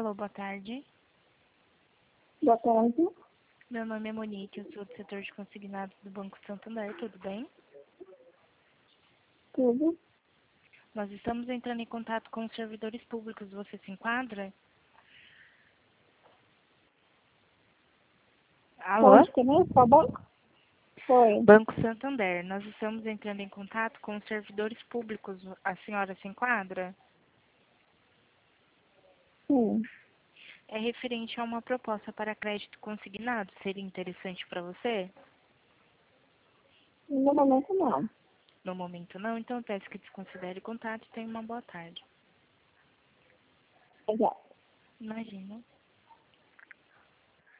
Alô, boa tarde. Boa tarde. Meu nome é Monique, eu sou do setor de consignados do Banco Santander, tudo bem? Tudo? Nós estamos entrando em contato com os servidores públicos, você se enquadra? Alô? Onde que é mesmo? Qual banco? Foi. Banco Santander, nós estamos entrando em contato com os servidores públicos, a senhora se enquadra? Sim. É referente a uma proposta para crédito consignado, seria interessante para você? No momento não. No momento não, então eu peço que desconsidere o contato e tenha uma boa tarde. Exato. Imagina.